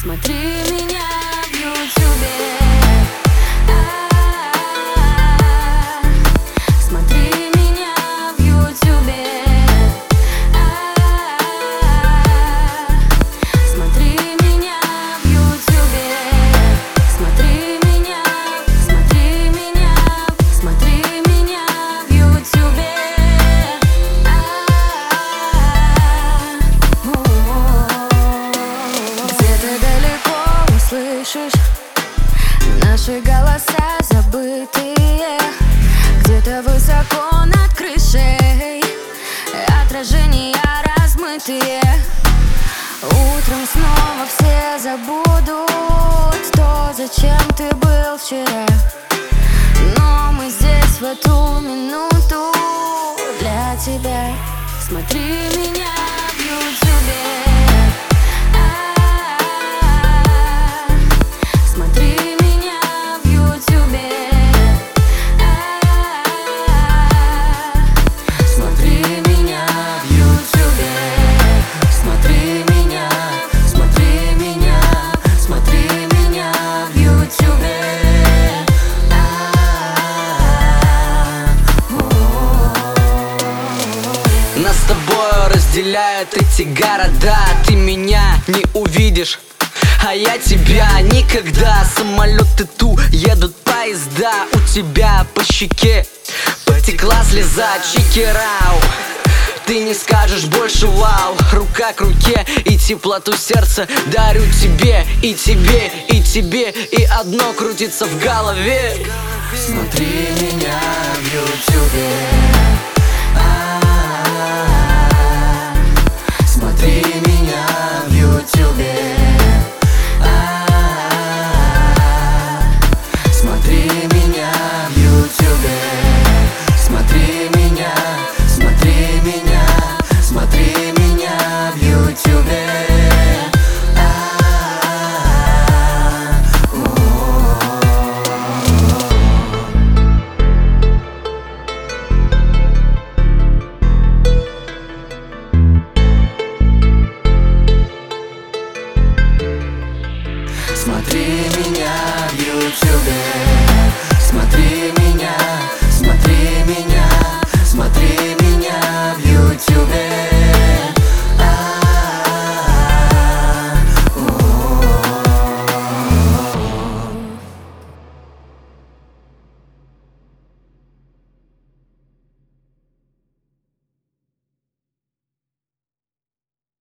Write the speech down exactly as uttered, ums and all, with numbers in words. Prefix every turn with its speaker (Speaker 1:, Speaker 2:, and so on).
Speaker 1: Смотри меня в ютубе. Смотри меня в ютубе. Смотри меня в ютубе. Смотри меня, смотри меня, смотри меня в ютубе. Где-то далеко услышишь наши голоса забытые, где-то высоко над крышей отражения размытые. Утром снова все забудут то, зачем ты был вчера, но мы здесь в эту минуту для тебя. Смотри меня в ютубе. Смотри меня в ютубе. Смотри меня в ютубе. Смотри меня, смотри меня, смотри меня в ютубе.
Speaker 2: Нас с тобой разделяют эти города. Ты меня не увидишь, а я тебя никогда. Самолеты ту, едут поезда. У тебя по щеке потекла слеза. Чикерау, ты не скажешь больше вау. Рука к руке и теплоту сердца дарю тебе, и тебе, и тебе. И одно крутится в голове.
Speaker 1: Смотри меня в ютубе. Смотри меня в ютубе. Смотри меня в ютубе. Смотри меня, смотри меня, смотри меня в ютубе. Смотри меня в ютубе. Смотри меня, смотри меня, смотри меня в ютубе.